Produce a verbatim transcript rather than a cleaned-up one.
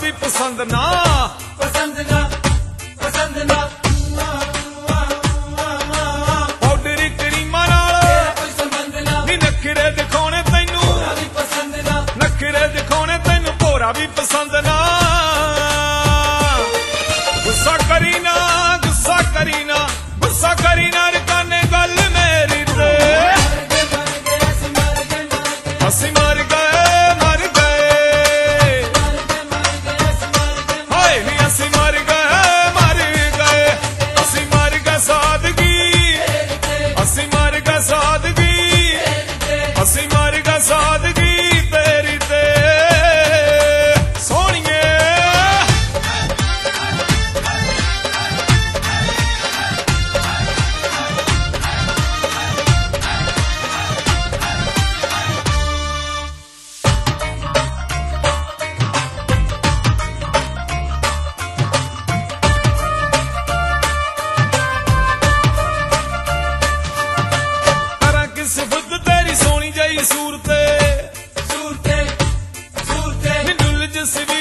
भी पसंद ना पसंद ना पसंद ना पाउडर क्रीमा नाल तेरा कोई संबंध ना नी नखरे दिखाने तैनू भोरा भी पसंद ना नखरे दिखाने तैनू भोरा भी पसंद ना गुस्सा करी ना गुस्सा करी ना गुस्सा करी ना रकाने गल मेरी ते मर गए मर गए ਅਸੀਂ ਅਸੀਂ मर गए मर गए मर गए हाय नी ਅਸੀਂ मर गए मर गए ਅਸੀਂ मर गए सादगी ਅਸੀਂ मर गए सादगी ਅਸੀਂ मर गए सादगी तेरी ते सोहणीए करा कि सिफत तेरी सोहनी जही सूरते सूरते सूरते नी डुल जिस भी